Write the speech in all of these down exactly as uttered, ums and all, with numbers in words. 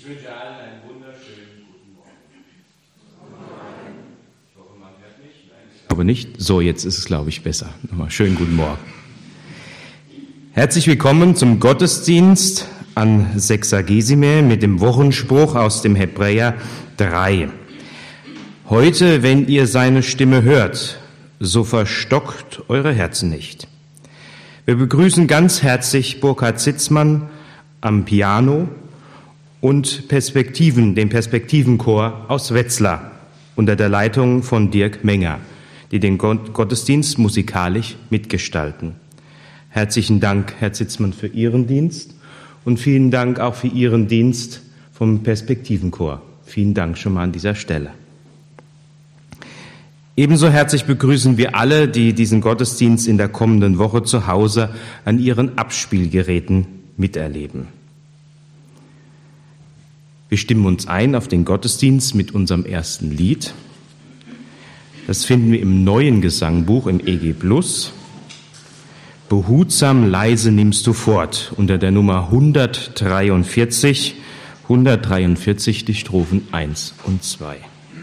Ich wünsche allen einen wunderschönen guten Morgen. Ich hoffe, man hört mich. Nein, aber nicht. So, jetzt ist es, glaube ich, besser. Nochmal schönen guten Morgen. Herzlich willkommen zum Gottesdienst an Sexagesime mit dem Wochenspruch aus dem Hebräer drei. Heute, wenn ihr seine Stimme hört, so verstockt eure Herzen nicht. Wir begrüßen ganz herzlich Burkhard Sitzmann am Piano und Perspektiven, den Perspektivenchor aus Wetzlar unter der Leitung von Dirk Menger, die den Gottesdienst musikalisch mitgestalten. Herzlichen Dank, Herr Sitzmann, für Ihren Dienst und vielen Dank auch für Ihren Dienst vom Perspektivenchor. Vielen Dank schon mal an dieser Stelle. Ebenso herzlich begrüßen wir alle, die diesen Gottesdienst in der kommenden Woche zu Hause an ihren Abspielgeräten miterleben. Wir stimmen uns ein auf den Gottesdienst mit unserem ersten Lied. Das finden wir im neuen Gesangbuch im E G Plus. Behutsam leise nimmst du fort, unter der Nummer hundertdreiundvierzig, hundertdreiundvierzig die Strophen eins und zwei.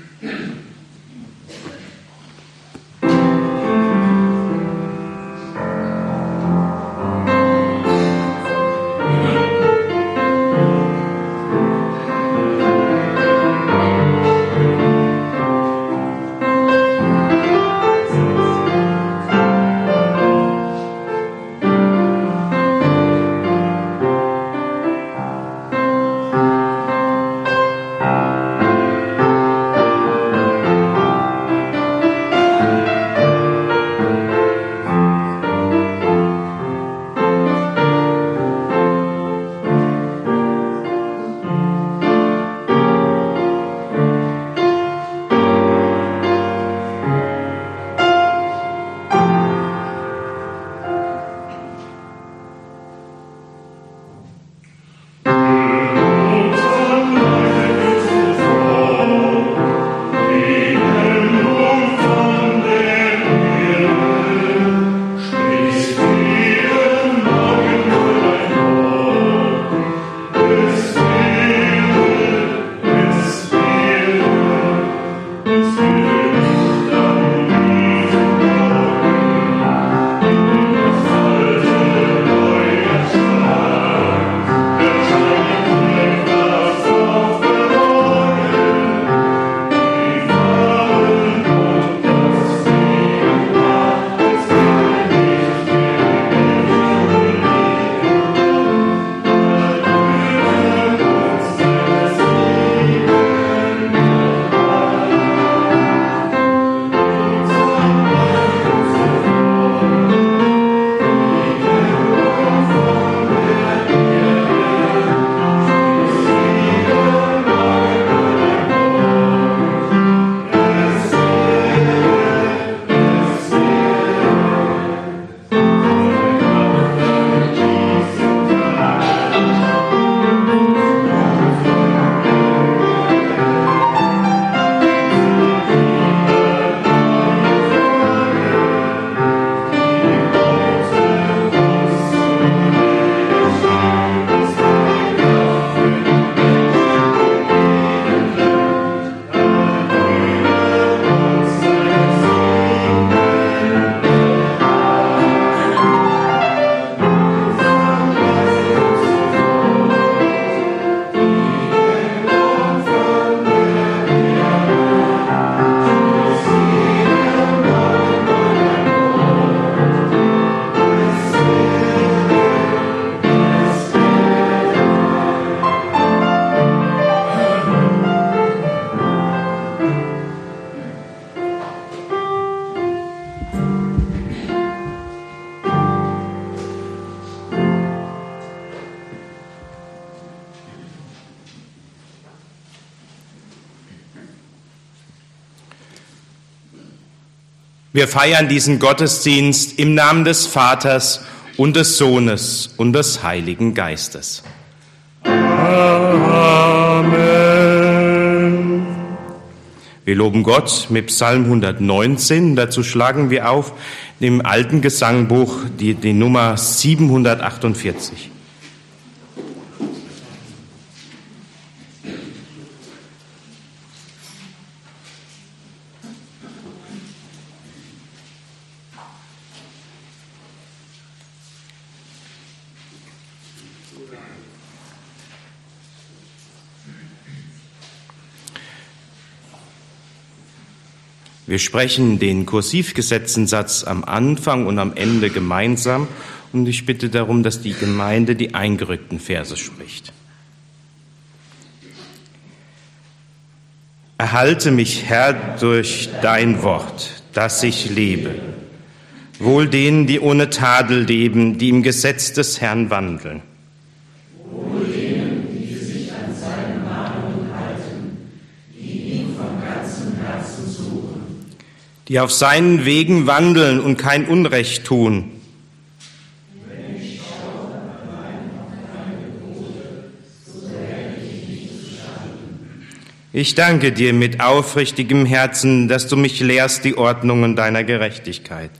Wir feiern diesen Gottesdienst im Namen des Vaters und des Sohnes und des Heiligen Geistes. Amen. Wir loben Gott mit Psalm hundertneunzehn. Dazu schlagen wir auf im alten Gesangbuch die, die Nummer siebenhundertachtundvierzig. Wir sprechen den kursiv gesetzten Satz am Anfang und am Ende gemeinsam und ich bitte darum, dass die Gemeinde die eingerückten Verse spricht. Erhalte mich, Herr, durch dein Wort, dass ich lebe. Wohl denen, die ohne Tadel leben, die im Gesetz des Herrn wandeln. Wohl denen, die sich an seine Mahnung halten, die ihn von ganzem Herzen suchen. Die auf seinen Wegen wandeln und kein Unrecht tun. Wenn ich schaue an deine Gebote, so werde ich nicht zustanden. Ich danke dir mit aufrichtigem Herzen, dass du mich lehrst die Ordnungen deiner Gerechtigkeit.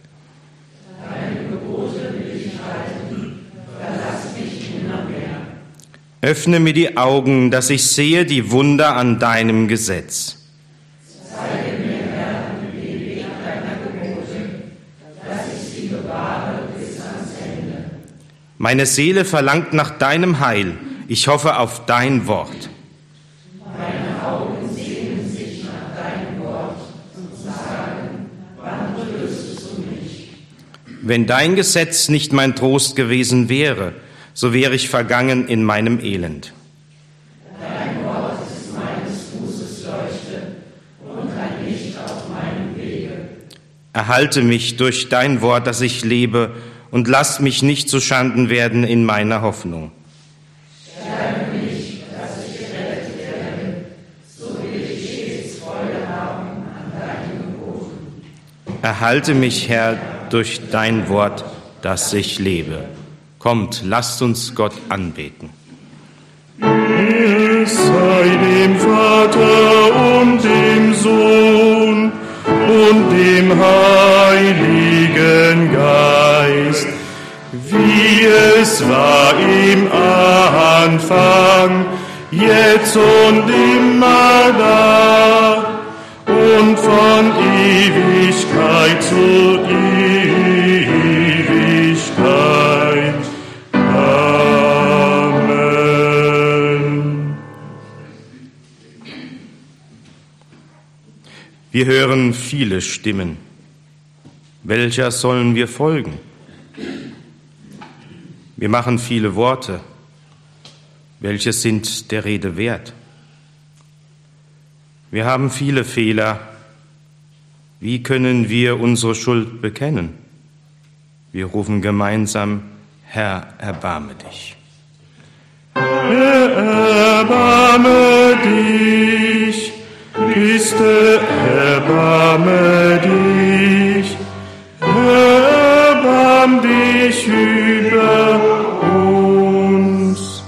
Öffne mir die Augen, dass ich sehe die Wunder an deinem Gesetz. Zeige mir, Herr, den Weg deiner Gebote, dass ich sie bewahre bis ans Ende. Meine Seele verlangt nach deinem Heil. Ich hoffe auf dein Wort. Meine Augen sehnen sich nach deinem Wort und sagen, wann tröstest du mich? Wenn dein Gesetz nicht mein Trost gewesen wäre, so wäre ich vergangen in meinem Elend. Dein Wort ist meines Fußes Leuchte und ein Licht auf meinem Wege. Erhalte mich durch dein Wort, dass ich lebe, und lass mich nicht zu Schanden werden in meiner Hoffnung. Stärke mich, dass ich gerettet werde, so will ich stets Freude haben an deinen Geboten. Erhalte mich, Herr, durch dein Wort, dass ich lebe. Kommt, lasst uns Gott anbeten. Es sei dem Vater und dem Sohn und dem Heiligen Geist, wie es war im Anfang, jetzt und immer da und von Ewigkeit zu Ewigkeit. Wir hören viele Stimmen. Welcher sollen wir folgen? Wir machen viele Worte. Welche sind der Rede wert? Wir haben viele Fehler. Wie können wir unsere Schuld bekennen? Wir rufen gemeinsam, Herr, erbarme dich. Herr, erbarme dich. Christe, erbarme dich, erbarm dich über uns.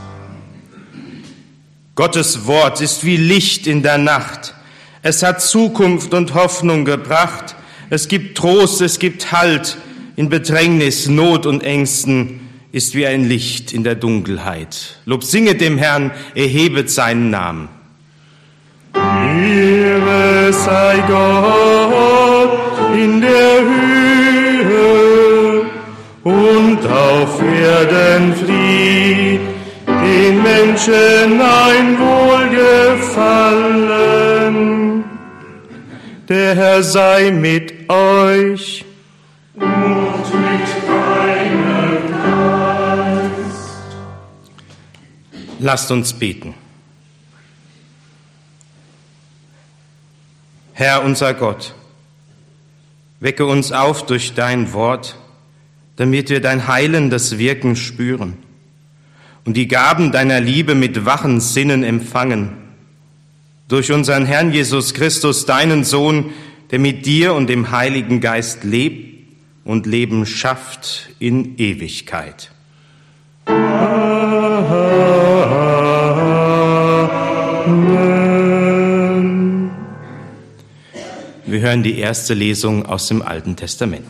Gottes Wort ist wie Licht in der Nacht. Es hat Zukunft und Hoffnung gebracht. Es gibt Trost, es gibt Halt. In Bedrängnis, Not und Ängsten ist wie ein Licht in der Dunkelheit. Lob singet dem Herrn, erhebet seinen Namen. Ehre sei Gott in der Höhe und auf Erden Fried, den Menschen ein Wohlgefallen. Der Herr sei mit euch und mit deinem Geist. Lasst uns beten. Herr, unser Gott, wecke uns auf durch dein Wort, damit wir dein heilendes Wirken spüren und die Gaben deiner Liebe mit wachen Sinnen empfangen. Durch unseren Herrn Jesus Christus, deinen Sohn, der mit dir und dem Heiligen Geist lebt und Leben schafft in Ewigkeit. Amen. Wir hören die erste Lesung aus dem Alten Testament.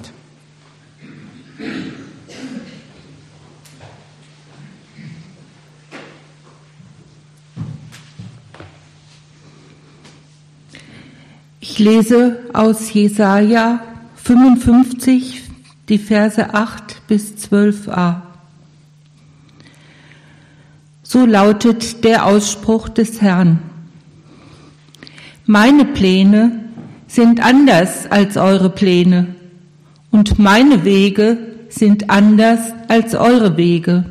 Ich lese aus Jesaja fünfundfünfzig, die Verse acht bis zwölf a. So lautet der Ausspruch des Herrn. Meine Pläne sind anders als eure Pläne und meine Wege sind anders als eure Wege.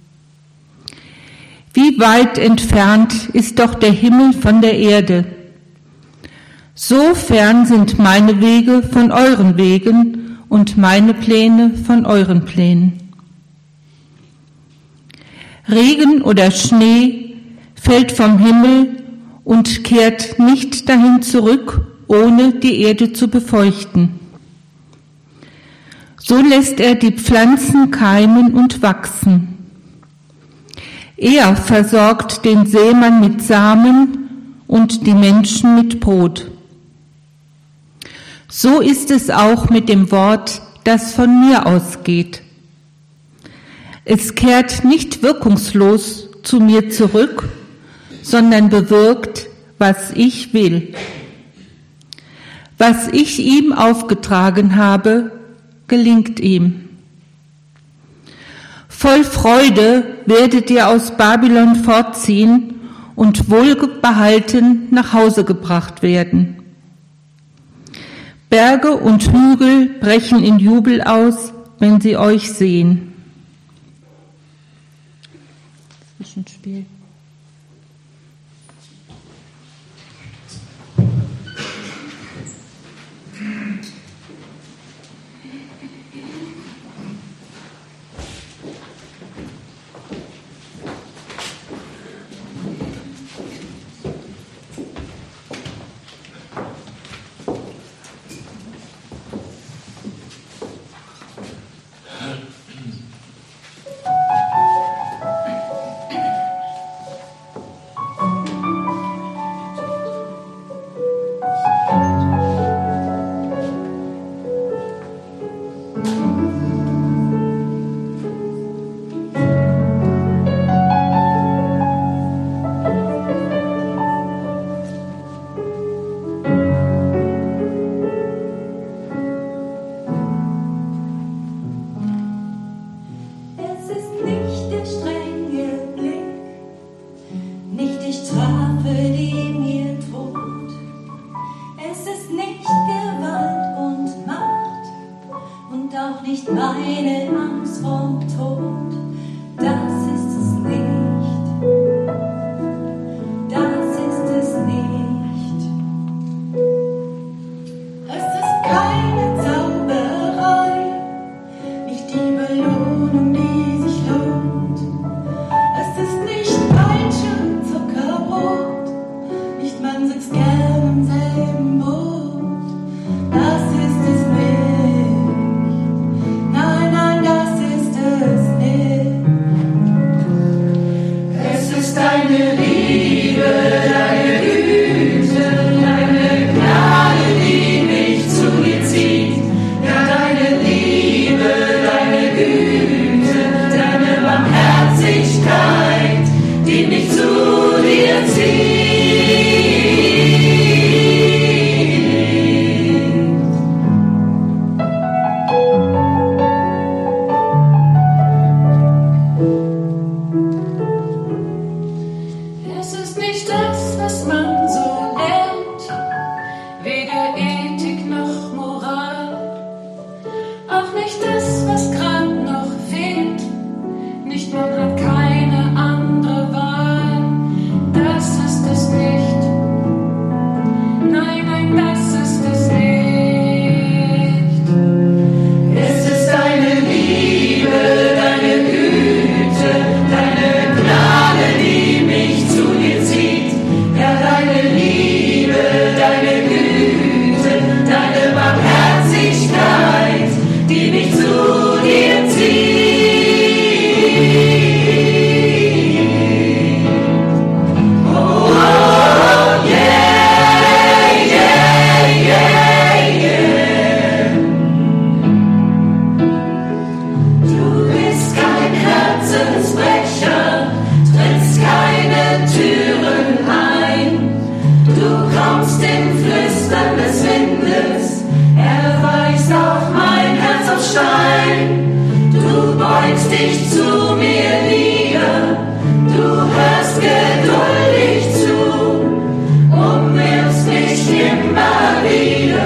Wie weit entfernt ist doch der Himmel von der Erde? So fern sind meine Wege von euren Wegen und meine Pläne von euren Plänen. Regen oder Schnee fällt vom Himmel und kehrt nicht dahin zurück, ohne die Erde zu befeuchten. So lässt er die Pflanzen keimen und wachsen. Er versorgt den Sämann mit Samen und die Menschen mit Brot. So ist es auch mit dem Wort, das von mir ausgeht. Es kehrt nicht wirkungslos zu mir zurück, sondern bewirkt, was ich will. Was ich ihm aufgetragen habe, gelingt ihm. Voll Freude werdet ihr aus Babylon fortziehen und wohlbehalten nach Hause gebracht werden. Berge und Hügel brechen in Jubel aus, wenn sie euch sehen. Zwischenspiel. Immer wieder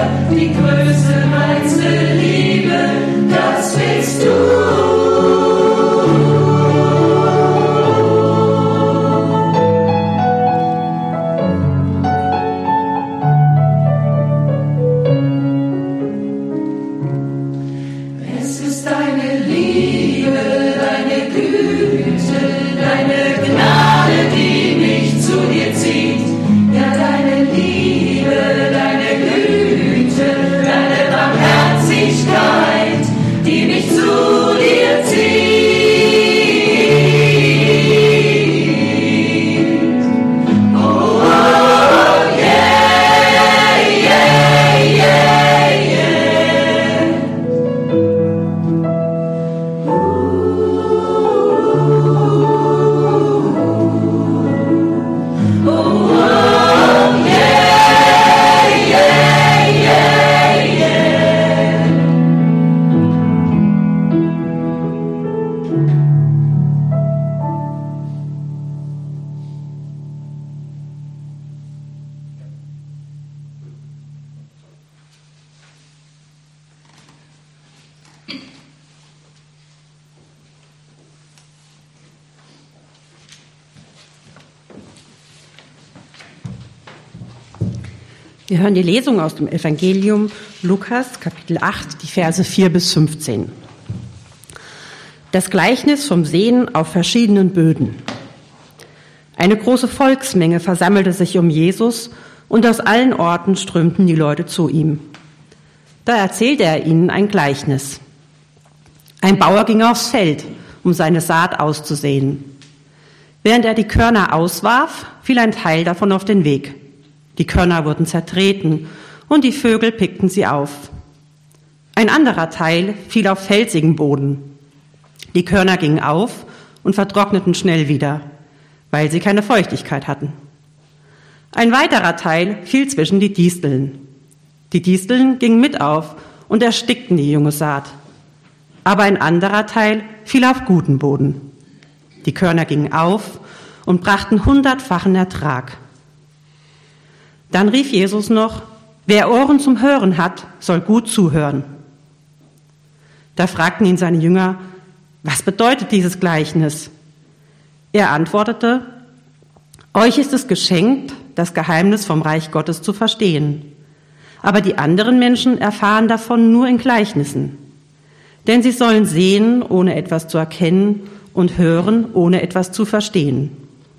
Wir hören die Lesung aus dem Evangelium Lukas, Kapitel acht, die Verse vier bis fünfzehn. Das Gleichnis vom Sehen auf verschiedenen Böden. Eine große Volksmenge versammelte sich um Jesus und aus allen Orten strömten die Leute zu ihm. Da erzählte er ihnen ein Gleichnis. Ein Bauer ging aufs Feld, um seine Saat auszusehen. Während er die Körner auswarf, fiel ein Teil davon auf den Weg. Die Körner wurden zertreten und die Vögel pickten sie auf. Ein anderer Teil fiel auf felsigen Boden. Die Körner gingen auf und vertrockneten schnell wieder, weil sie keine Feuchtigkeit hatten. Ein weiterer Teil fiel zwischen die Disteln. Die Disteln gingen mit auf und erstickten die junge Saat. Aber ein anderer Teil fiel auf guten Boden. Die Körner gingen auf und brachten hundertfachen Ertrag. Dann rief Jesus noch: Wer Ohren zum Hören hat, soll gut zuhören. Da fragten ihn seine Jünger: Was bedeutet dieses Gleichnis? Er antwortete: Euch ist es geschenkt, das Geheimnis vom Reich Gottes zu verstehen. Aber die anderen Menschen erfahren davon nur in Gleichnissen. Denn sie sollen sehen, ohne etwas zu erkennen, und hören, ohne etwas zu verstehen.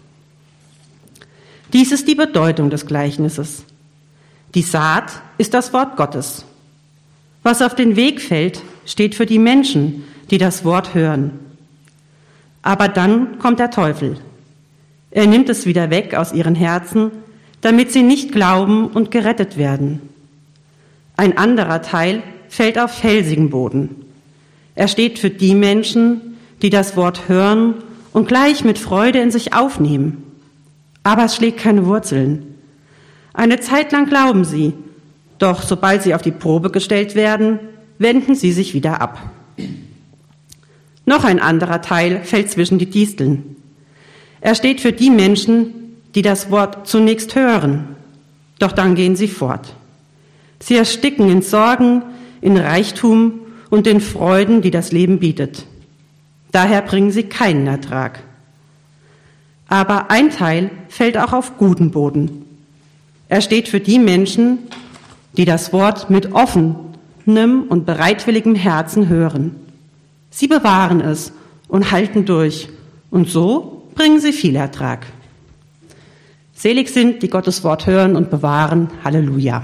Dies ist die Bedeutung des Gleichnisses. Die Saat ist das Wort Gottes. Was auf den Weg fällt, steht für die Menschen, die das Wort hören. Aber dann kommt der Teufel. Er nimmt es wieder weg aus ihren Herzen, damit sie nicht glauben und gerettet werden. Ein anderer Teil fällt auf felsigen Boden. Er steht für die Menschen, die das Wort hören und gleich mit Freude in sich aufnehmen. Aber es schlägt keine Wurzeln. Eine Zeit lang glauben sie, doch sobald sie auf die Probe gestellt werden, wenden sie sich wieder ab. Noch ein anderer Teil fällt zwischen die Disteln. Er steht für die Menschen, die das Wort zunächst hören, doch dann gehen sie fort. Sie ersticken in Sorgen, in Reichtum und in Freuden, die das Leben bietet. Daher bringen sie keinen Ertrag. Aber ein Teil fällt auch auf guten Boden. Er steht für die Menschen, die das Wort mit offenem und bereitwilligem Herzen hören. Sie bewahren es und halten durch, und so bringen sie viel Ertrag. Selig sind, die Gottes Wort hören und bewahren. Halleluja.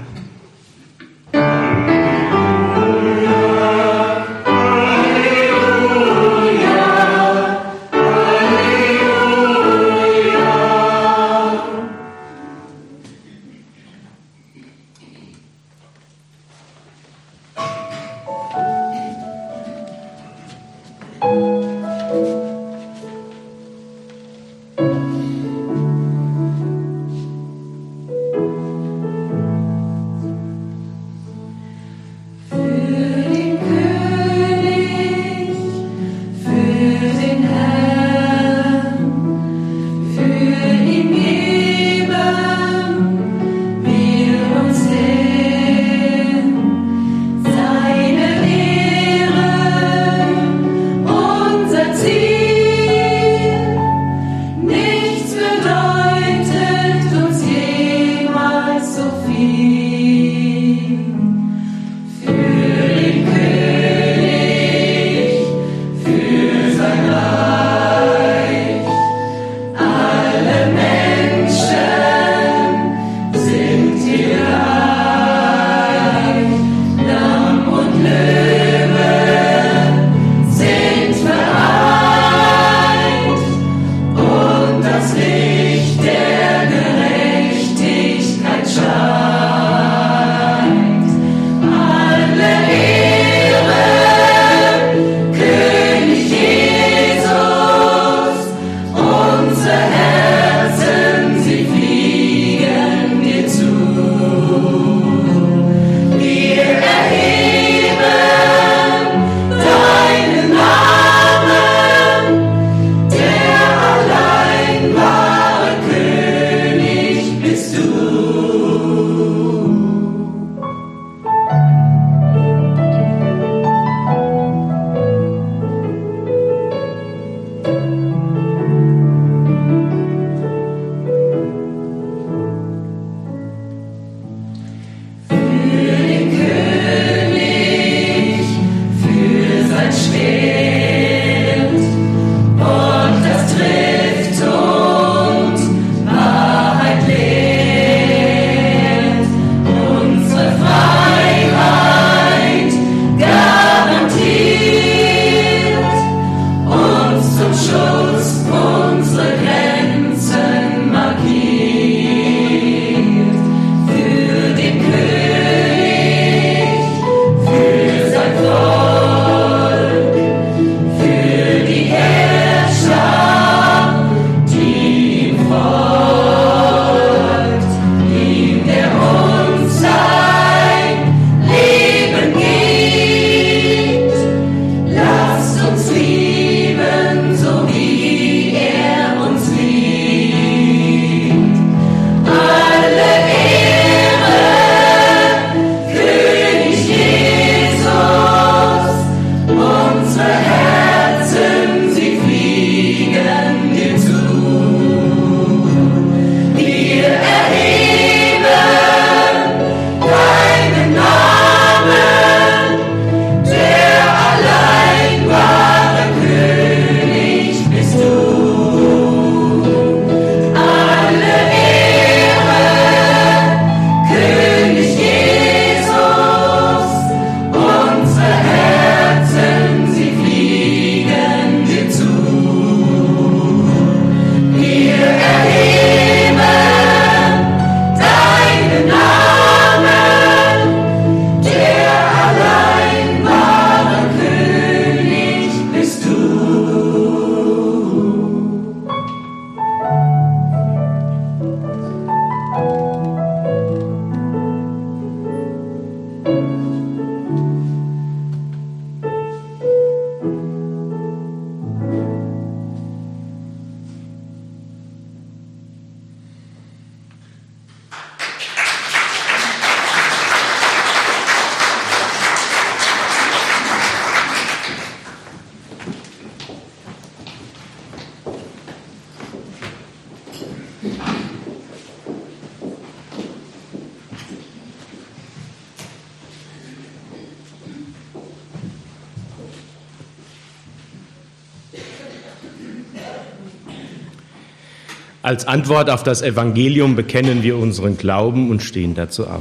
Als Antwort auf das Evangelium bekennen wir unseren Glauben und stehen dazu auf.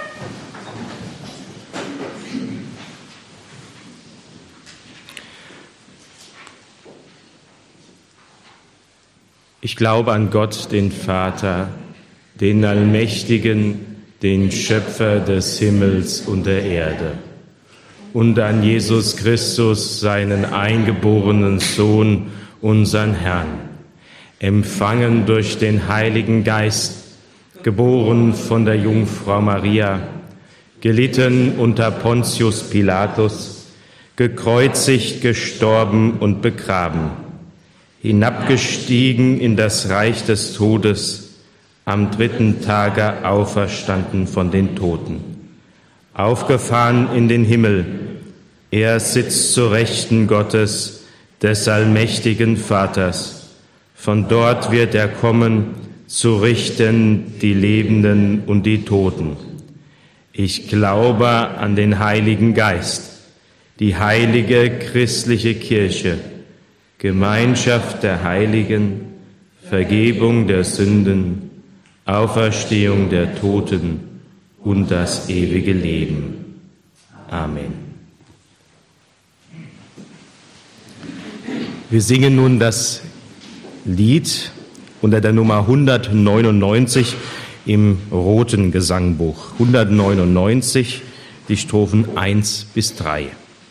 Ich glaube an Gott, den Vater, den Allmächtigen, den Schöpfer des Himmels und der Erde, und an Jesus Christus, seinen eingeborenen Sohn, unseren Herrn, empfangen durch den Heiligen Geist, geboren von der Jungfrau Maria, gelitten unter Pontius Pilatus, gekreuzigt, gestorben und begraben, hinabgestiegen in das Reich des Todes, am dritten Tage auferstanden von den Toten, aufgefahren in den Himmel. Er sitzt zur Rechten Gottes, des allmächtigen Vaters. Von dort wird er kommen, zu richten die Lebenden und die Toten. Ich glaube an den Heiligen Geist, die heilige christliche Kirche, Gemeinschaft der Heiligen, Vergebung der Sünden, Auferstehung der Toten und das ewige Leben. Amen. Wir singen nun das Lied unter der Nummer hundertneunundneunzig im roten Gesangbuch. hundertneunundneunzig, die Strophen eins bis drei.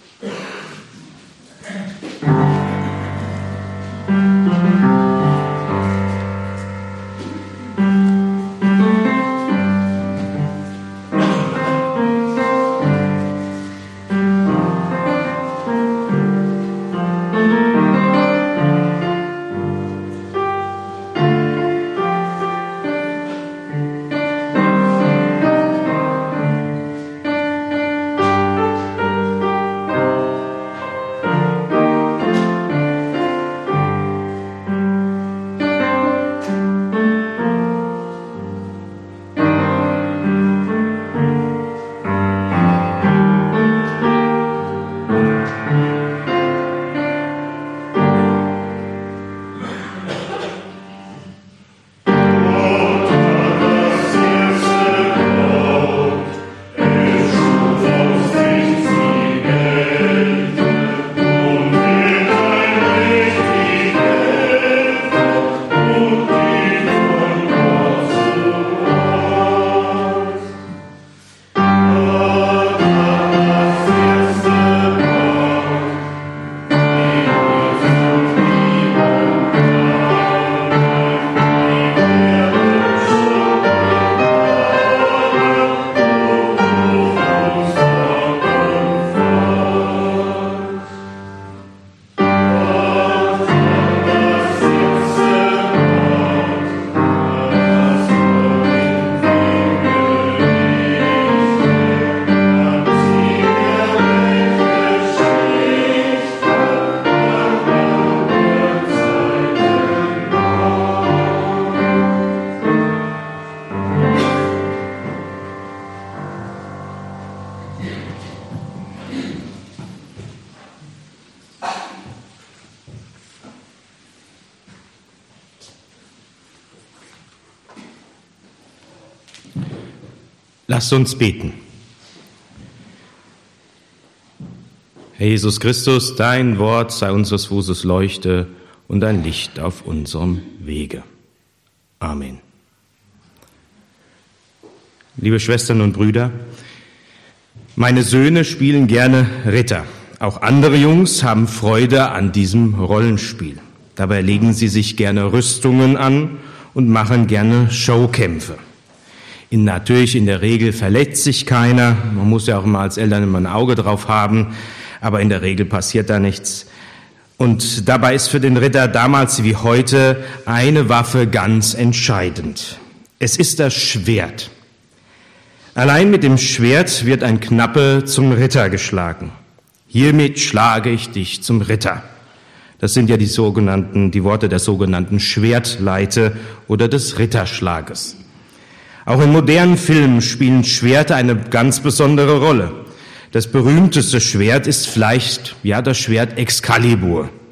Lasst uns beten. Herr Jesus Christus, dein Wort sei unseres Fußes Leuchte und ein Licht auf unserem Wege. Amen. Liebe Schwestern und Brüder, meine Söhne spielen gerne Ritter. Auch andere Jungs haben Freude an diesem Rollenspiel. Dabei legen sie sich gerne Rüstungen an und machen gerne Showkämpfe. In, natürlich in der Regel verletzt sich keiner. Man muss ja auch mal als Eltern immer ein Auge drauf haben. Aber in der Regel passiert da nichts. Und dabei ist für den Ritter damals wie heute eine Waffe ganz entscheidend. Es ist das Schwert. Allein mit dem Schwert wird ein Knappe zum Ritter geschlagen. Hiermit schlage ich dich zum Ritter. Das sind ja die sogenannten, die Worte der sogenannten Schwertleite oder des Ritterschlages. Auch in modernen Filmen spielen Schwerter eine ganz besondere Rolle. Das berühmteste Schwert ist vielleicht, ja, das Schwert Excalibur.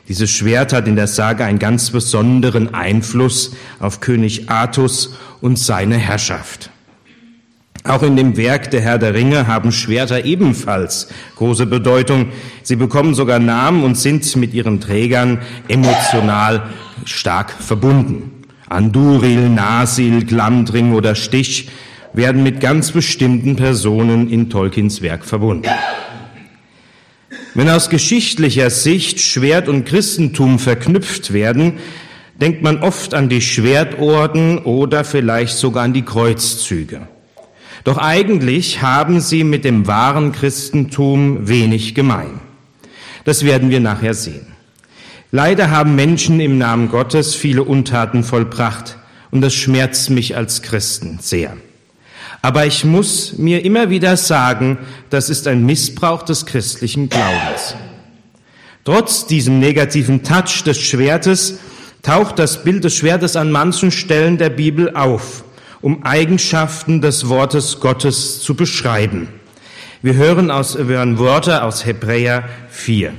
Dieses Schwert hat in der Sage einen ganz besonderen Einfluss auf König Artus und seine Herrschaft. Auch in dem Werk Der Herr der Ringe haben Schwerter ebenfalls große Bedeutung. Sie bekommen sogar Namen und sind mit ihren Trägern emotional stark verbunden. Anduril, Narsil, Glamdring oder Stich werden mit ganz bestimmten Personen in Tolkiens Werk verbunden. Wenn aus geschichtlicher Sicht Schwert und Christentum verknüpft werden, denkt man oft an die Schwertorden oder vielleicht sogar an die Kreuzzüge. Doch eigentlich haben sie mit dem wahren Christentum wenig gemein. Das werden wir nachher sehen. Leider haben Menschen im Namen Gottes viele Untaten vollbracht und das schmerzt mich als Christen sehr. Aber ich muss mir immer wieder sagen, das ist ein Missbrauch des christlichen Glaubens. Trotz diesem negativen Touch des Schwertes taucht das Bild des Schwertes an manchen Stellen der Bibel auf, um Eigenschaften des Wortes Gottes zu beschreiben. Wir hören, aus, wir hören Worte aus Hebräer vier.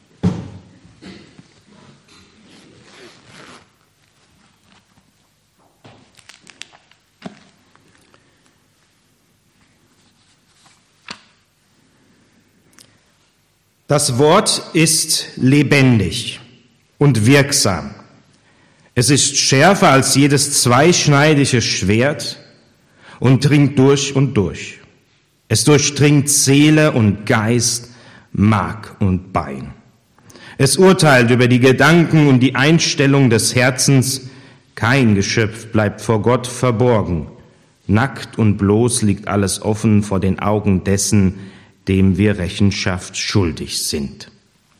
Das Wort ist lebendig und wirksam. Es ist schärfer als jedes zweischneidige Schwert und dringt durch und durch. Es durchdringt Seele und Geist, Mark und Bein. Es urteilt über die Gedanken und die Einstellung des Herzens. Kein Geschöpf bleibt vor Gott verborgen. Nackt und bloß liegt alles offen vor den Augen dessen, dem wir Rechenschaft schuldig sind.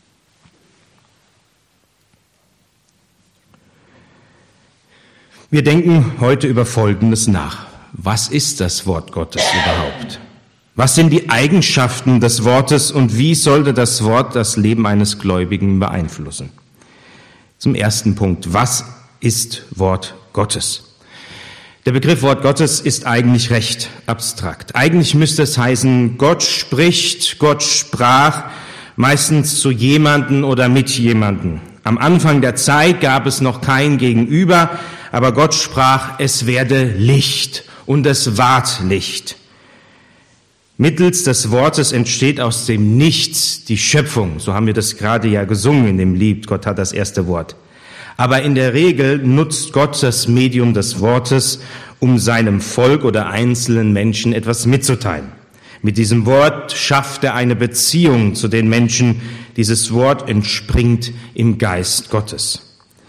Wir denken heute über Folgendes nach. Was ist das Wort Gottes überhaupt? Was sind die Eigenschaften des Wortes und wie sollte das Wort das Leben eines Gläubigen beeinflussen? Zum ersten Punkt. Was ist Wort Gottes? Der Begriff Wort Gottes ist eigentlich recht abstrakt. Eigentlich müsste es heißen, Gott spricht, Gott sprach, meistens zu jemanden oder mit jemanden. Am Anfang der Zeit gab es noch kein Gegenüber, aber Gott sprach, es werde Licht und es ward Licht. Mittels des Wortes entsteht aus dem Nichts die Schöpfung. So haben wir das gerade ja gesungen in dem Lied, Gott hat das erste Wort. Aber in der Regel nutzt Gott das Medium des Wortes, um seinem Volk oder einzelnen Menschen etwas mitzuteilen. Mit diesem Wort schafft er eine Beziehung zu den Menschen. Dieses Wort entspringt im Geist Gottes.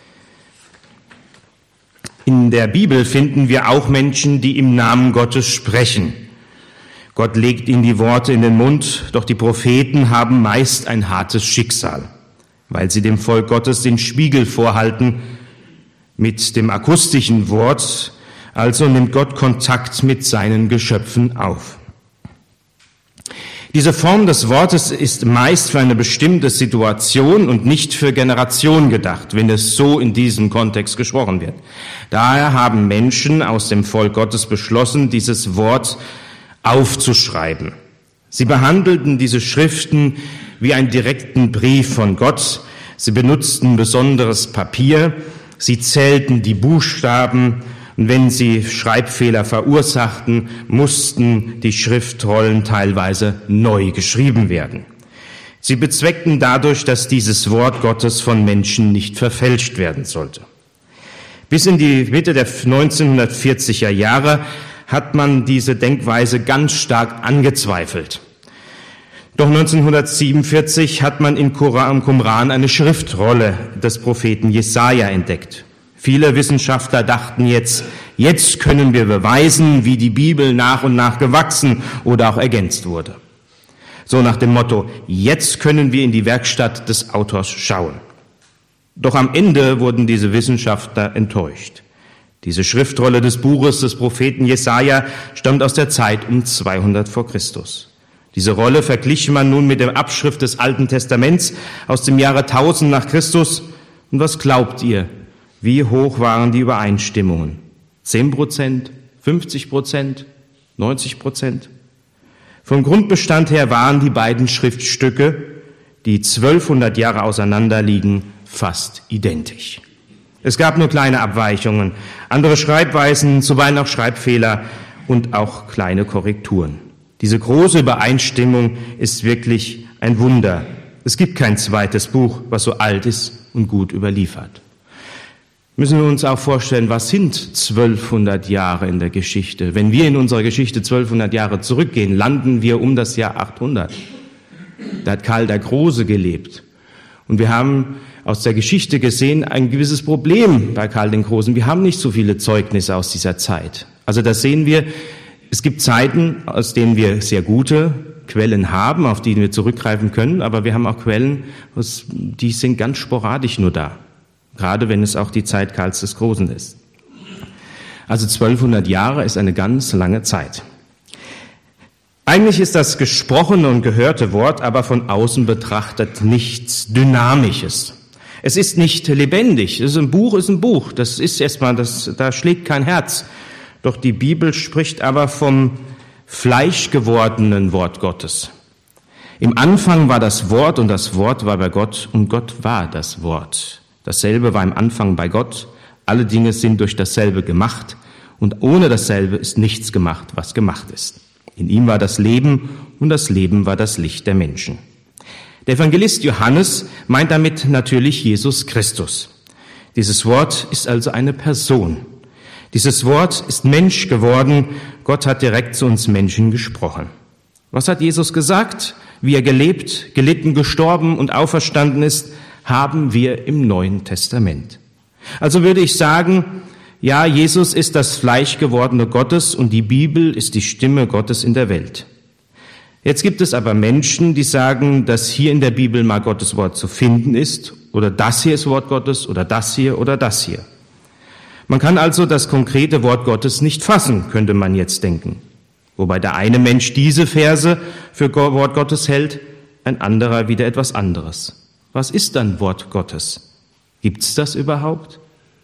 In der Bibel finden wir auch Menschen, die im Namen Gottes sprechen. Gott legt ihnen die Worte in den Mund, doch die Propheten haben meist ein hartes Schicksal, weil sie dem Volk Gottes den Spiegel vorhalten. Mit dem akustischen Wort also nimmt Gott Kontakt mit seinen Geschöpfen auf. Diese Form des Wortes ist meist für eine bestimmte Situation und nicht für Generationen gedacht, wenn es so in diesem Kontext gesprochen wird. Daher haben Menschen aus dem Volk Gottes beschlossen, dieses Wort aufzuschreiben. Sie behandelten diese Schriften wie einen direkten Brief von Gott. Sie benutzten besonderes Papier. Sie zählten die Buchstaben. Und wenn sie Schreibfehler verursachten, mussten die Schriftrollen teilweise neu geschrieben werden. Sie bezweckten dadurch, dass dieses Wort Gottes von Menschen nicht verfälscht werden sollte. Bis in die Mitte der neunzehnhundertvierziger Jahre hat man diese Denkweise ganz stark angezweifelt. Doch neunzehnhundertsiebenundvierzig hat man in Qumran eine Schriftrolle des Propheten Jesaja entdeckt. Viele Wissenschaftler dachten jetzt, jetzt können wir beweisen, wie die Bibel nach und nach gewachsen oder auch ergänzt wurde. So nach dem Motto, jetzt können wir in die Werkstatt des Autors schauen. Doch am Ende wurden diese Wissenschaftler enttäuscht. Diese Schriftrolle des Buches des Propheten Jesaja stammt aus der Zeit um zweihundert vor Christus. Diese Rolle verglich man nun mit der Abschrift des Alten Testaments aus dem Jahre tausend nach Christus. Und was glaubt ihr? Wie hoch waren die Übereinstimmungen? Zehn Prozent, fünfzig Prozent, neunzig Prozent? Vom Grundbestand her waren die beiden Schriftstücke, die zwölfhundert Jahre auseinander liegen, fast identisch. Es gab nur kleine Abweichungen, andere Schreibweisen, zuweilen auch Schreibfehler und auch kleine Korrekturen. Diese große Übereinstimmung ist wirklich ein Wunder. Es gibt kein zweites Buch, was so alt ist und gut überliefert. Müssen wir uns auch vorstellen, was sind zwölfhundert Jahre in der Geschichte? Wenn wir in unserer Geschichte zwölfhundert Jahre zurückgehen, landen wir um das Jahr achthundert. Da hat Karl der Große gelebt. Und wir haben aus der Geschichte gesehen ein gewisses Problem bei Karl den Großen. Wir haben nicht so viele Zeugnisse aus dieser Zeit. Also da sehen wir, es gibt Zeiten, aus denen wir sehr gute Quellen haben, auf die wir zurückgreifen können, aber wir haben auch Quellen, die sind ganz sporadisch nur da. Gerade wenn es auch die Zeit Karls des Großen ist. Also zwölfhundert Jahre ist eine ganz lange Zeit. Eigentlich ist das gesprochene und gehörte Wort aber von außen betrachtet nichts Dynamisches. Es ist nicht lebendig. Es ist ein Buch, ist ein Buch. Das ist erstmal, das, da schlägt kein Herz. Doch die Bibel spricht aber vom fleischgewordenen Wort Gottes. Im Anfang war das Wort und das Wort war bei Gott und Gott war das Wort. Dasselbe war im Anfang bei Gott. Alle Dinge sind durch dasselbe gemacht und ohne dasselbe ist nichts gemacht, was gemacht ist. In ihm war das Leben und das Leben war das Licht der Menschen. Der Evangelist Johannes meint damit natürlich Jesus Christus. Dieses Wort ist also eine Person. Dieses Wort ist Mensch geworden. Gott hat direkt zu uns Menschen gesprochen. Was hat Jesus gesagt? Wie er gelebt, gelitten, gestorben und auferstanden ist, haben wir im Neuen Testament. Also würde ich sagen, ja, Jesus ist das Fleischgewordene Gottes und die Bibel ist die Stimme Gottes in der Welt. Jetzt gibt es aber Menschen, die sagen, dass hier in der Bibel mal Gottes Wort zu finden ist oder das hier ist Wort Gottes oder das hier oder das hier. Man kann also das konkrete Wort Gottes nicht fassen, könnte man jetzt denken. Wobei der eine Mensch diese Verse für Wort Gottes hält, ein anderer wieder etwas anderes. Was ist dann Wort Gottes? Gibt's das überhaupt?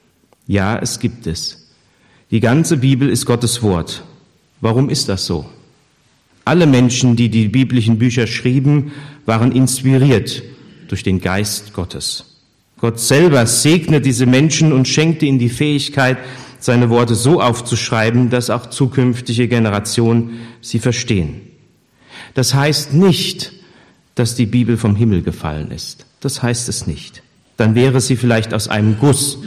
Ja, es gibt es. Die ganze Bibel ist Gottes Wort. Warum ist das so? Alle Menschen, die die biblischen Bücher schrieben, waren inspiriert durch den Geist Gottes. Gott selber segnete diese Menschen und schenkte ihnen die Fähigkeit, seine Worte so aufzuschreiben, dass auch zukünftige Generationen sie verstehen. Das heißt nicht, dass die Bibel vom Himmel gefallen ist. Das heißt es nicht. Dann wäre sie vielleicht aus einem Guss.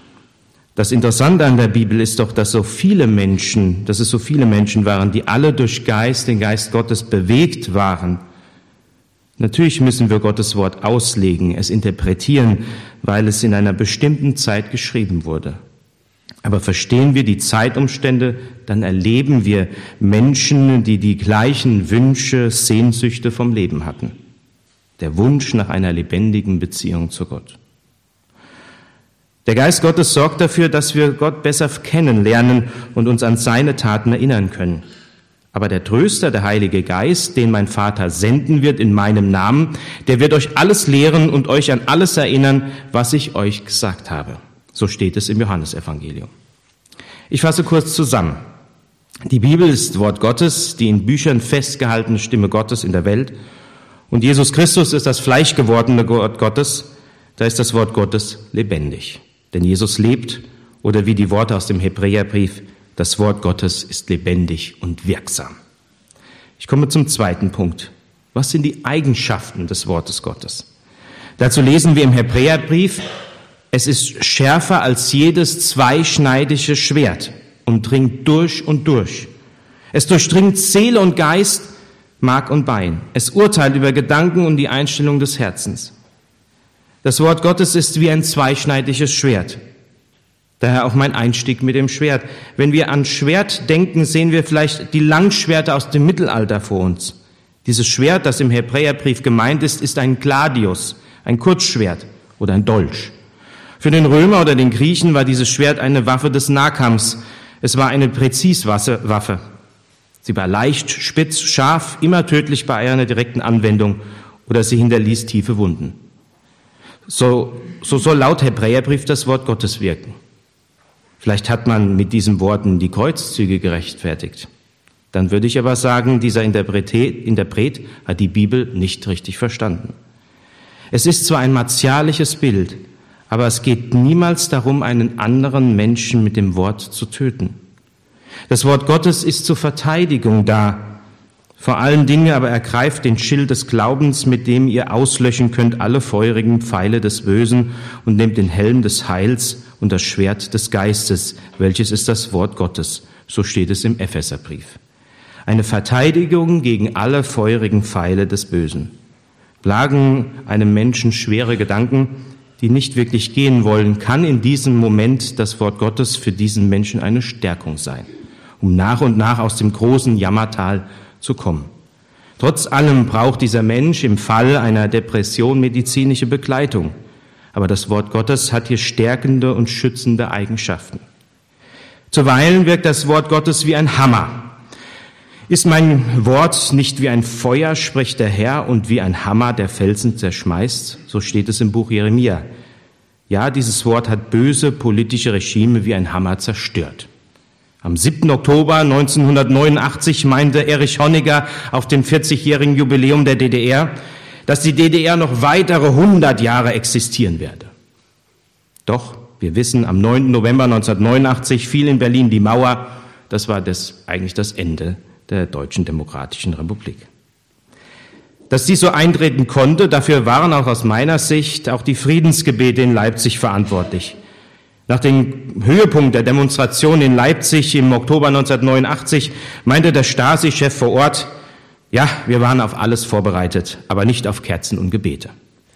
Das Interessante an der Bibel ist doch, dass so viele Menschen, dass es so viele Menschen waren, die alle durch Geist, den Geist Gottes bewegt waren. Natürlich müssen wir Gottes Wort auslegen, es interpretieren, weil es in einer bestimmten Zeit geschrieben wurde. Aber verstehen wir die Zeitumstände, dann erleben wir Menschen, die die gleichen Wünsche, Sehnsüchte vom Leben hatten. Der Wunsch nach einer lebendigen Beziehung zu Gott. Der Geist Gottes sorgt dafür, dass wir Gott besser kennenlernen und uns an seine Taten erinnern können. Aber der Tröster, der Heilige Geist, den mein Vater senden wird in meinem Namen, der wird euch alles lehren und euch an alles erinnern, was ich euch gesagt habe. So steht es im Johannesevangelium. Ich fasse kurz zusammen. Die Bibel ist Wort Gottes, die in Büchern festgehaltene Stimme Gottes in der Welt. Und Jesus Christus ist das fleischgewordene Wort Gottes. Da ist das Wort Gottes lebendig. Denn Jesus lebt, oder wie die Worte aus dem Hebräerbrief, das Wort Gottes ist lebendig und wirksam. Ich komme zum zweiten Punkt. Was sind die Eigenschaften des Wortes Gottes? Dazu lesen wir im Hebräerbrief, es ist schärfer als jedes zweischneidige Schwert und dringt durch und durch. Es durchdringt Seele und Geist, Mark und Bein. Es urteilt über Gedanken und die Einstellung des Herzens. Das Wort Gottes ist wie ein zweischneidiges Schwert. Daher auch mein Einstieg mit dem Schwert. Wenn wir an Schwert denken, sehen wir vielleicht die Langschwerter aus dem Mittelalter vor uns. Dieses Schwert, das im Hebräerbrief gemeint ist, ist ein Gladius, ein Kurzschwert oder ein Dolch. Für den Römer oder den Griechen war dieses Schwert eine Waffe des Nahkampfs. Es war eine Präziswaffe. Sie war leicht, spitz, scharf, immer tödlich bei einer direkten Anwendung oder sie hinterließ tiefe Wunden. So, so soll laut Hebräerbrief das Wort Gottes wirken. Vielleicht hat man mit diesen Worten die Kreuzzüge gerechtfertigt. Dann würde ich aber sagen, dieser Interpret, Interpret hat die Bibel nicht richtig verstanden. Es ist zwar ein martialisches Bild, Aber es geht niemals darum, einen anderen Menschen mit dem Wort zu töten. Das Wort Gottes ist zur Verteidigung da. Vor allen Dingen aber ergreift den Schild des Glaubens, mit dem ihr auslöschen könnt alle feurigen Pfeile des Bösen, und nehmt den Helm des Heils und das Schwert des Geistes, welches ist das Wort Gottes. So steht es im Epheserbrief. Eine Verteidigung gegen alle feurigen Pfeile des Bösen. Plagen einem Menschen schwere Gedanken, die nicht wirklich gehen wollen, kann in diesem Moment das Wort Gottes für diesen Menschen eine Stärkung sein, um nach und nach aus dem großen Jammertal zu kommen. Trotz allem braucht dieser Mensch im Fall einer Depression medizinische Begleitung. Aber das Wort Gottes hat hier stärkende und schützende Eigenschaften. Zuweilen wirkt das Wort Gottes wie ein Hammer. Ist mein Wort nicht wie ein Feuer, spricht der Herr, und wie ein Hammer, der Felsen zerschmeißt? So steht es im Buch Jeremia. Ja, dieses Wort hat böse politische Regime wie ein Hammer zerstört. Am siebten Oktober neunzehnhundertneunundachtzig meinte Erich Honecker auf dem vierzigjährigen Jubiläum der D D R, dass die D D R noch weitere hundert Jahre existieren werde. Doch, wir wissen, am neunten November neunzehnhundertneunundachtzig fiel in Berlin die Mauer. Das war das, eigentlich das Ende der Deutschen Demokratischen Republik. Dass dies so eintreten konnte, dafür waren auch aus meiner Sicht auch die Friedensgebete in Leipzig verantwortlich. Nach dem Höhepunkt der Demonstration in Leipzig im Oktober neunzehnhundertneunundachtzig meinte der Stasi-Chef vor Ort, ja, wir waren auf alles vorbereitet, aber nicht auf Kerzen und Gebete.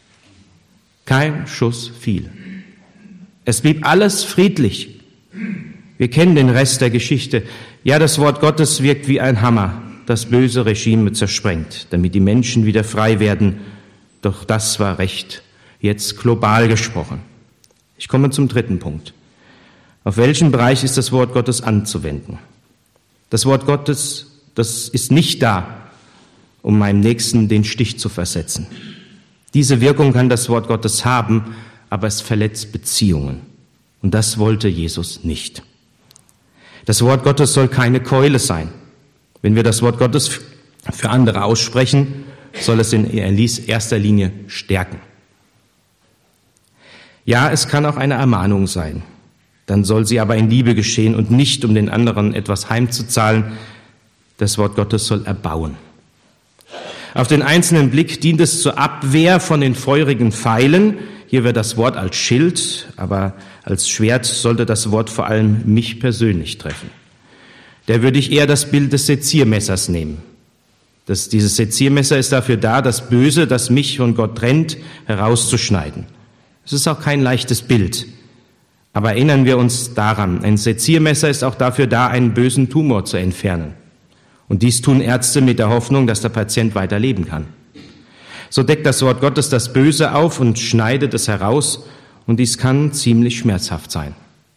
Kein Schuss fiel. Es blieb alles friedlich. Wir kennen den Rest der Geschichte. Ja, das Wort Gottes wirkt wie ein Hammer, das böse Regime zersprengt, damit die Menschen wieder frei werden. Doch das war recht, jetzt global gesprochen. Ich komme zum dritten Punkt. Auf welchen Bereich ist das Wort Gottes anzuwenden? Das Wort Gottes, das ist nicht da, um meinem Nächsten den Stich zu versetzen. Diese Wirkung kann das Wort Gottes haben, aber es verletzt Beziehungen. Und das wollte Jesus nicht. Das Wort Gottes soll keine Keule sein. Wenn wir das Wort Gottes für andere aussprechen, soll es in erster Linie stärken. Ja, es kann auch eine Ermahnung sein. Dann soll sie aber in Liebe geschehen und nicht, um den anderen etwas heimzuzahlen. Das Wort Gottes soll erbauen. Auf den einzelnen Blick dient es zur Abwehr von den feurigen Pfeilen. Hier wird das Wort als Schild, aber als Schwert sollte das Wort vor allem mich persönlich treffen. Da würde ich eher das Bild des Seziermessers nehmen. Das, dieses Seziermesser ist dafür da, das Böse, das mich von Gott trennt, herauszuschneiden. Es ist auch kein leichtes Bild. Aber erinnern wir uns daran, ein Seziermesser ist auch dafür da, einen bösen Tumor zu entfernen. Und dies tun Ärzte mit der Hoffnung, dass der Patient weiter leben kann. So deckt das Wort Gottes das Böse auf und schneidet es heraus, und dies kann ziemlich schmerzhaft sein.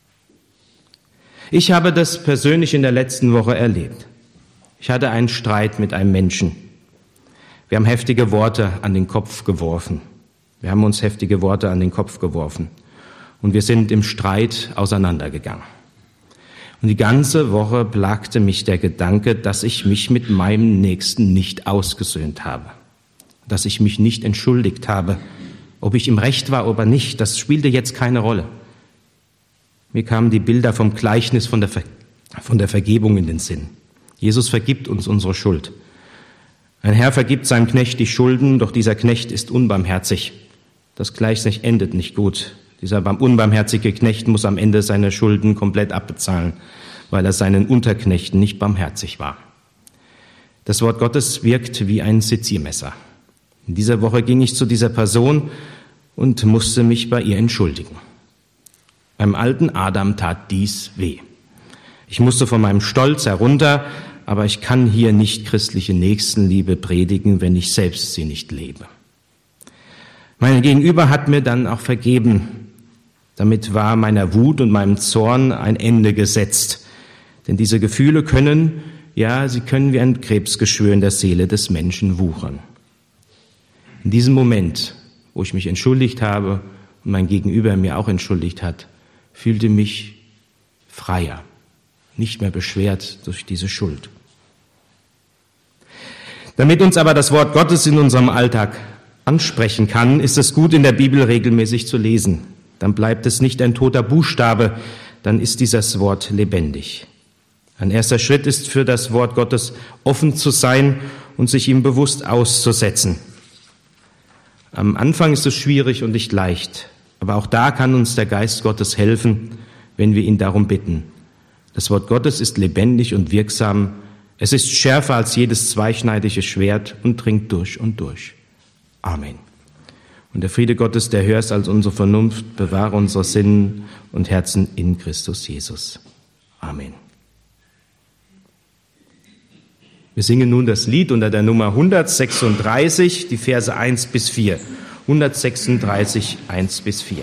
Ich habe das persönlich in der letzten Woche erlebt. Ich hatte einen Streit mit einem Menschen. Wir haben heftige Worte an den Kopf geworfen. Wir haben uns heftige Worte an den Kopf geworfen. Und wir sind im Streit auseinandergegangen. Und die ganze Woche plagte mich der Gedanke, dass ich mich mit meinem Nächsten nicht ausgesöhnt habe. Dass ich mich nicht entschuldigt habe. Ob ich im Recht war oder nicht, das spielte jetzt keine Rolle. Mir kamen die Bilder vom Gleichnis von der, Ver- von der Vergebung in den Sinn. Jesus vergibt uns unsere Schuld. Ein Herr vergibt seinem Knecht die Schulden, doch dieser Knecht ist unbarmherzig. Das Gleichnis endet nicht gut. Dieser unbarmherzige Knecht muss am Ende seine Schulden komplett abbezahlen, weil er seinen Unterknechten nicht barmherzig war. Das Wort Gottes wirkt wie ein Seziermesser. In dieser Woche ging ich zu dieser Person und musste mich bei ihr entschuldigen. Beim alten Adam tat dies weh. Ich musste von meinem Stolz herunter, aber ich kann hier nicht christliche Nächstenliebe predigen, wenn ich selbst sie nicht lebe. Mein Gegenüber hat mir dann auch vergeben. Damit war meiner Wut und meinem Zorn ein Ende gesetzt. Denn diese Gefühle können, ja, sie können wie ein Krebsgeschwür in der Seele des Menschen wuchern. In diesem Moment, wo ich mich entschuldigt habe und mein Gegenüber mir auch entschuldigt hat, fühlte mich freier, nicht mehr beschwert durch diese Schuld. Damit uns aber das Wort Gottes in unserem Alltag ansprechen kann, ist es gut, in der Bibel regelmäßig zu lesen. dann bleibt es nicht ein toter Buchstabe, dann ist dieses Wort lebendig. Ein erster Schritt ist für das Wort Gottes offen zu sein und sich ihm bewusst auszusetzen. Am Anfang ist es schwierig und nicht leicht, aber auch da kann uns der Geist Gottes helfen, wenn wir ihn darum bitten. Das Wort Gottes ist lebendig und wirksam. Es ist schärfer als jedes zweischneidige Schwert und dringt durch und durch. Amen. Und der Friede Gottes, der höher ist als unsere Vernunft, bewahre unsere Sinnen und Herzen in Christus Jesus. Amen. Wir singen nun das Lied unter der Nummer hundertsechsunddreißig, die Verse eins bis vier. hundertsechsunddreißig, eins bis vier.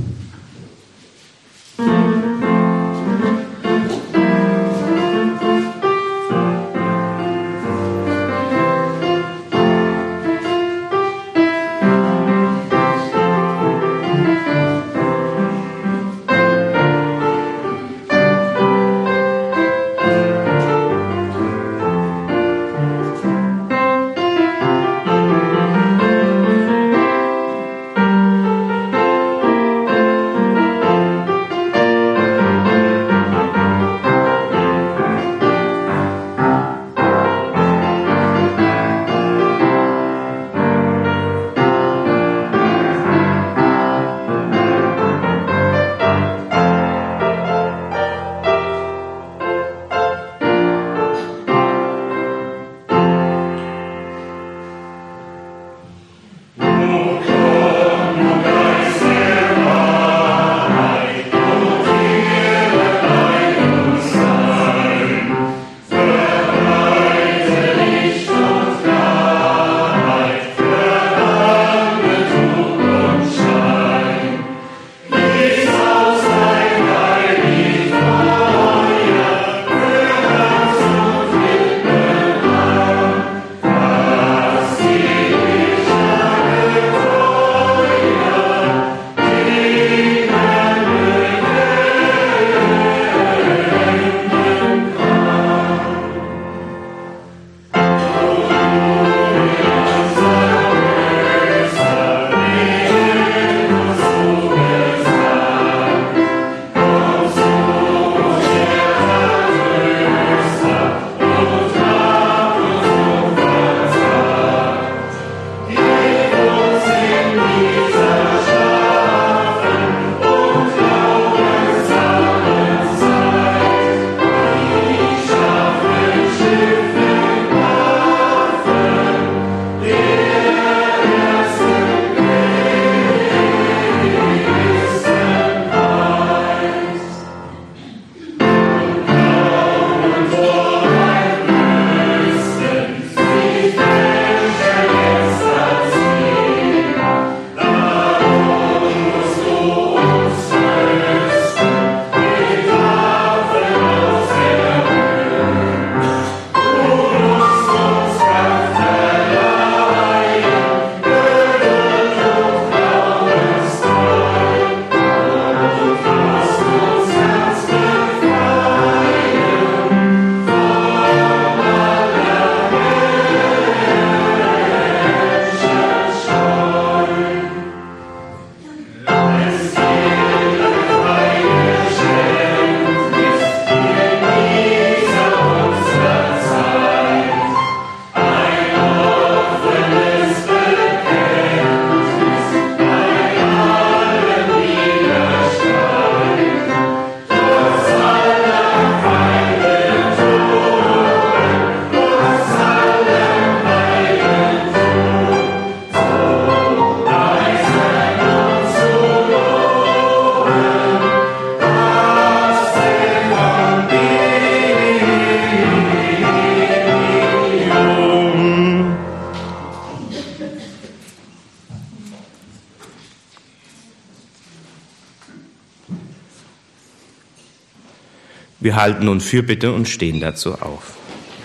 Wir halten nun Fürbitte und stehen dazu auf.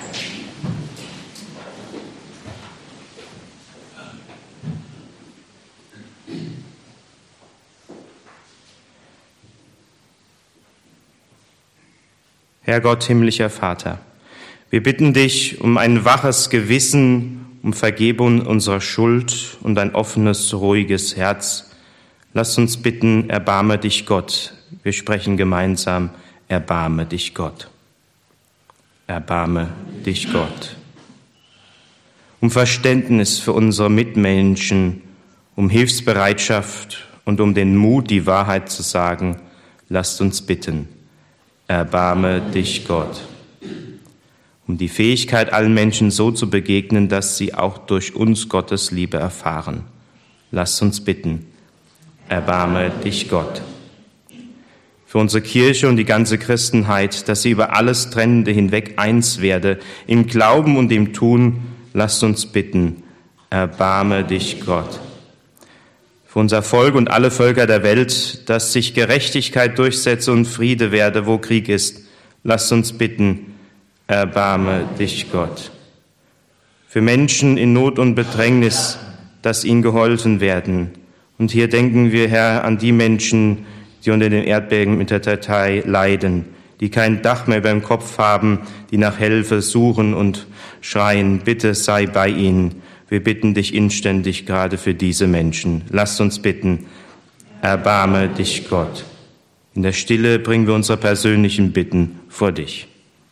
Herr Gott, himmlischer Vater, wir bitten dich um ein waches Gewissen, um Vergebung unserer Schuld und ein offenes, ruhiges Herz, Lasst uns bitten, erbarme dich Gott. Wir sprechen gemeinsam, erbarme dich Gott. Erbarme dich Gott. Um Verständnis für unsere Mitmenschen, um Hilfsbereitschaft und um den Mut, die Wahrheit zu sagen, lasst uns bitten, erbarme dich Gott. Um die Fähigkeit, allen Menschen so zu begegnen, dass sie auch durch uns Gottes Liebe erfahren. Lasst uns bitten, erbarme dich Gott. Für unsere Kirche und die ganze Christenheit, dass sie über alles Trennende hinweg eins werde, im Glauben und im Tun, lasst uns bitten, erbarme dich Gott. Für unser Volk und alle Völker der Welt, dass sich Gerechtigkeit durchsetze und Friede werde, wo Krieg ist, lasst uns bitten, erbarme dich Gott. Für Menschen in Not und Bedrängnis, dass ihnen geholfen werden. Und hier denken wir, Herr, an die Menschen, die unter den Erdbeben in der Türkei leiden, die kein Dach mehr über dem Kopf haben, die nach Hilfe suchen und schreien, bitte sei bei ihnen. Wir bitten dich inständig gerade für diese Menschen. Lasst uns bitten, erbarme dich Gott. In der Stille bringen wir unsere persönlichen Bitten vor dich.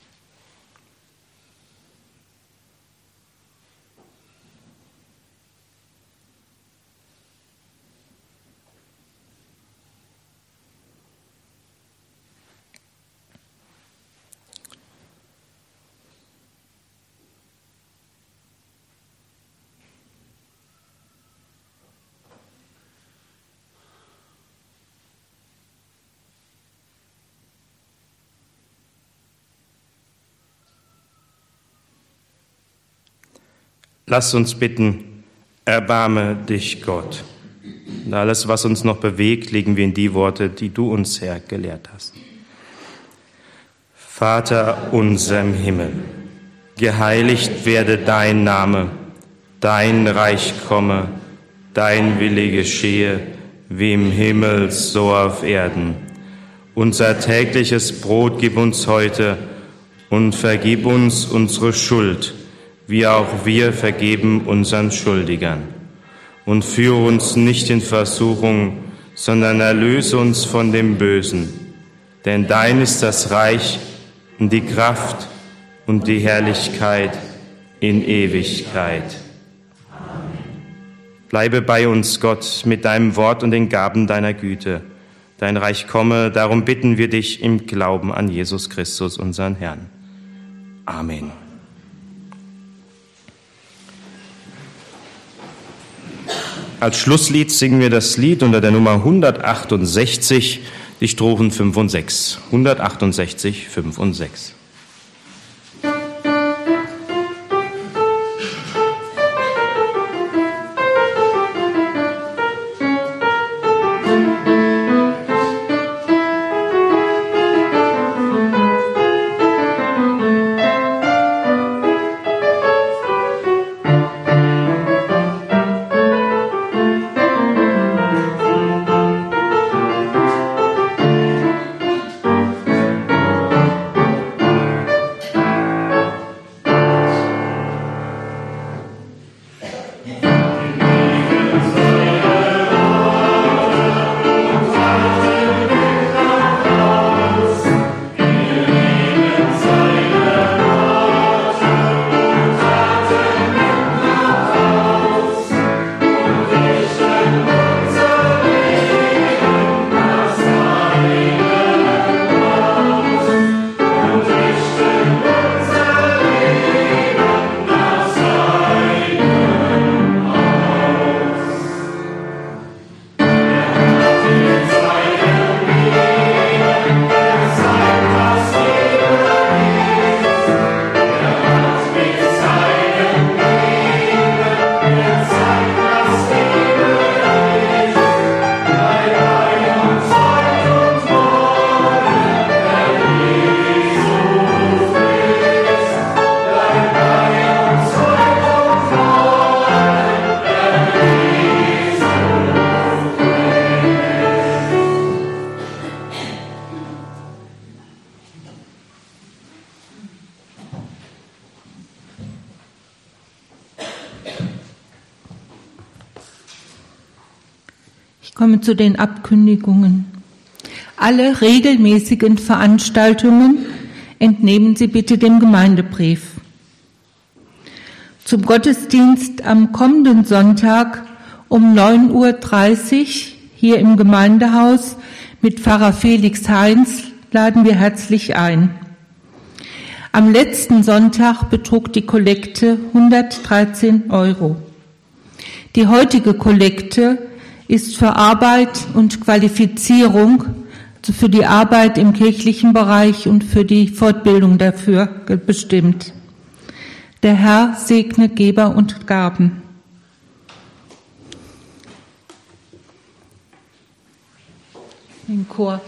Lass uns bitten, erbarme dich Gott. Und alles, was uns noch bewegt, legen wir in die Worte, die du uns, Herr, gelehrt hast. Vater unser im Himmel, geheiligt werde dein Name, dein Reich komme, dein Wille geschehe, wie im Himmel, so auf Erden. Unser tägliches Brot gib uns heute und vergib uns unsere Schuld, wie auch wir vergeben unseren Schuldigern. Und führe uns nicht in Versuchung, sondern erlöse uns von dem Bösen. Denn dein ist das Reich und die Kraft und die Herrlichkeit in Ewigkeit. Amen. Bleibe bei uns, Gott, mit deinem Wort und den Gaben deiner Güte. Dein Reich komme, darum bitten wir dich im Glauben an Jesus Christus, unseren Herrn. Amen. Als Schlusslied singen wir das Lied unter der Nummer hundertachtundsechzig, die Strophen fünf und sechs. hundertachtundsechzig, fünf und sechs. Amen. Ich komme zu den Abkündigungen. Alle regelmäßigen Veranstaltungen entnehmen Sie bitte dem Gemeindebrief. Zum Gottesdienst am kommenden Sonntag um neun Uhr dreißig hier im Gemeindehaus mit Pfarrer Felix Heinz laden wir herzlich ein. Am letzten Sonntag betrug die Kollekte hundertdreizehn Euro. Die heutige Kollekte ist für Arbeit und Qualifizierung, also für die Arbeit im kirchlichen Bereich und für die Fortbildung dafür bestimmt. Der Herr segne Geber und Gaben. Den Chor.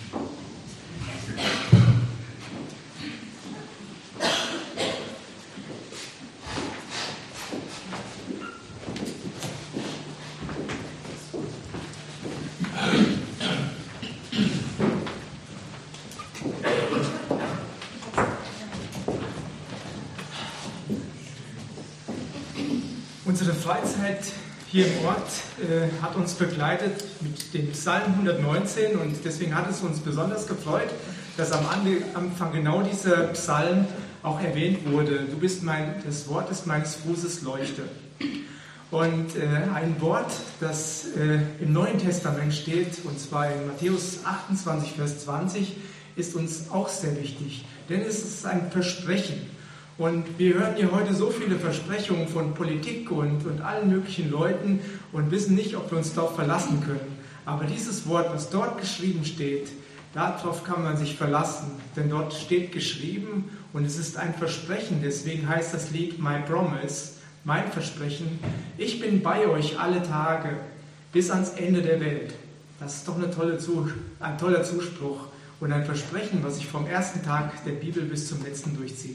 Unsere Freizeit hier im Ort äh, hat uns begleitet mit dem Psalm hundertneunzehn und deswegen hat es uns besonders gefreut, dass am Anfang genau dieser Psalm auch erwähnt wurde. Du bist mein, das Wort ist meines Fußes Leuchte. Und äh, ein Wort, das äh, im Neuen Testament steht, und zwar in Matthäus achtundzwanzig, Vers zwanzig, ist uns auch sehr wichtig, denn es ist ein Versprechen. Und wir hören hier heute so viele Versprechungen von Politik und, und allen möglichen Leuten und wissen nicht, ob wir uns darauf verlassen können. Aber dieses Wort, was dort geschrieben steht, darauf kann man sich verlassen. Denn dort steht geschrieben und es ist ein Versprechen. Deswegen heißt das Lied My Promise, mein Versprechen. Ich bin bei euch alle Tage bis ans Ende der Welt. Das ist doch eine tolle, ein toller Zuspruch und ein Versprechen, was sich vom ersten Tag der Bibel bis zum letzten durchzieht.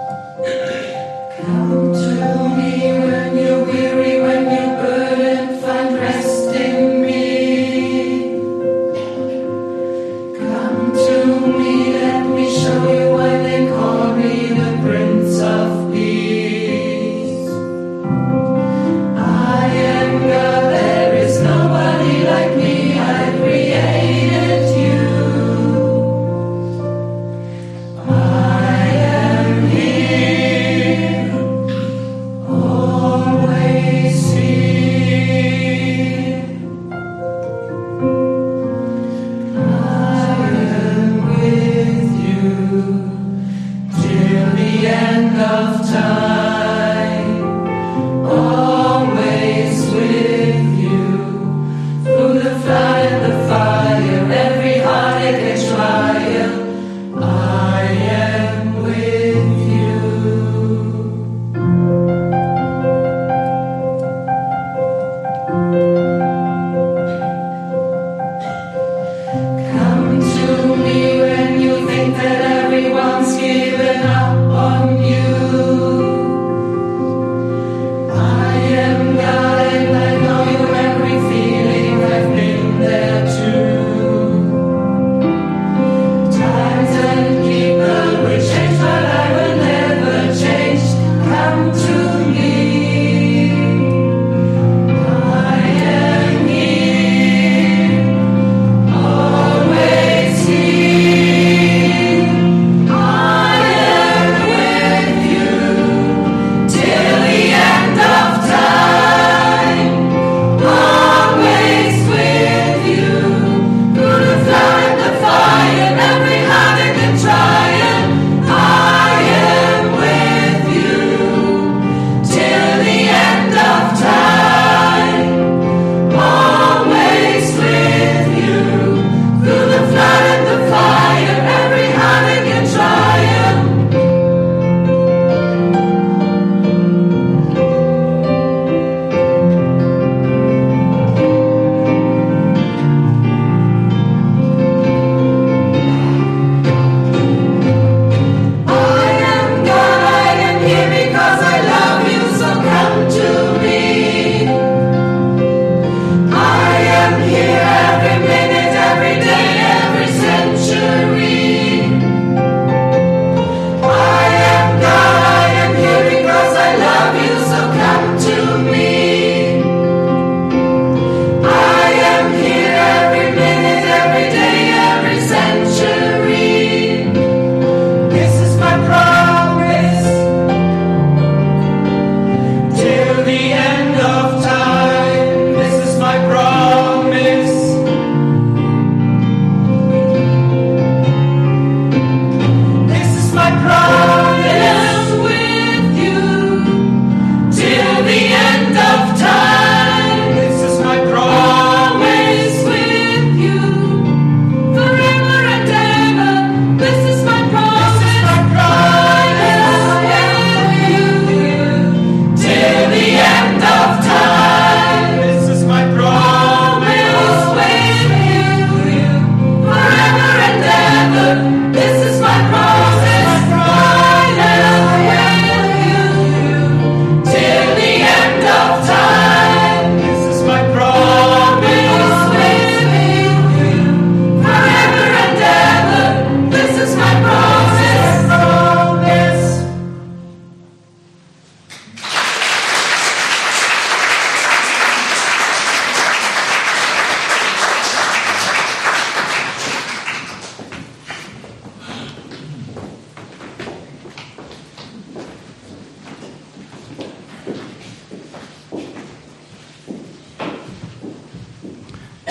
Come to me when you're weary, when you're burdened,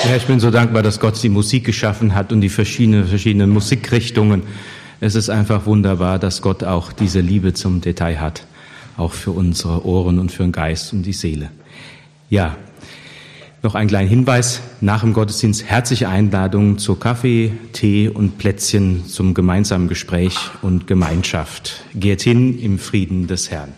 Ja, ich bin so dankbar, dass Gott die Musik geschaffen hat und die verschiedenen, verschiedenen Musikrichtungen. Es ist einfach wunderbar, dass Gott auch diese Liebe zum Detail hat, auch für unsere Ohren und für den Geist und die Seele. Ja, noch ein kleiner Hinweis nach dem Gottesdienst. Herzliche Einladung zu Kaffee, Tee und Plätzchen zum gemeinsamen Gespräch und Gemeinschaft. Geht hin im Frieden des Herrn.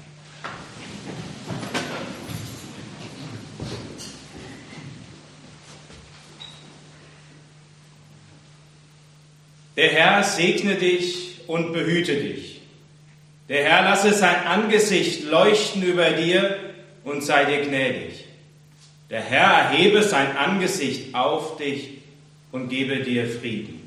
Der Herr segne dich und behüte dich. Der Herr lasse sein Angesicht leuchten über dir und sei dir gnädig. Der Herr erhebe sein Angesicht auf dich und gebe dir Frieden.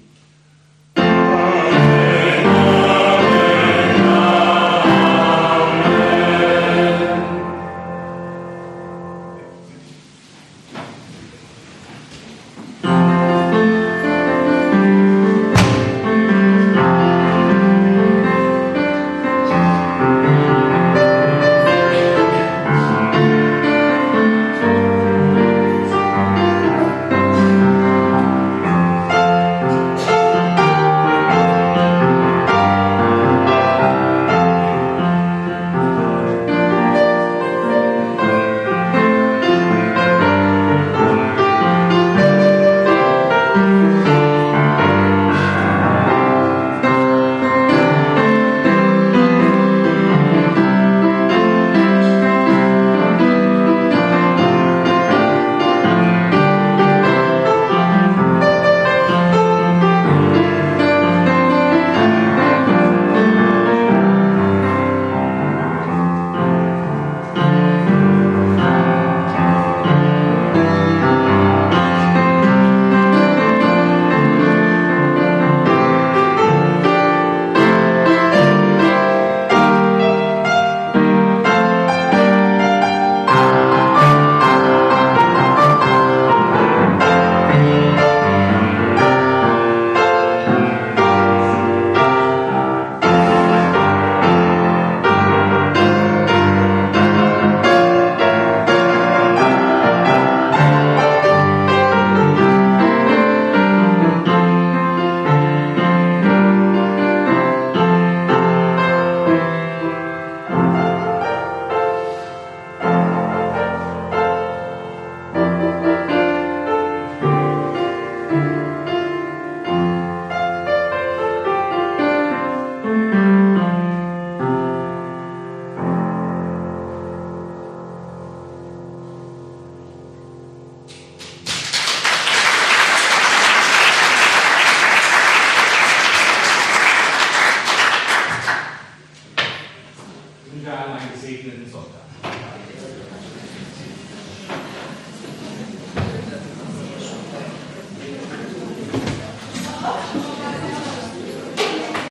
Einen gesegneten Sonntag.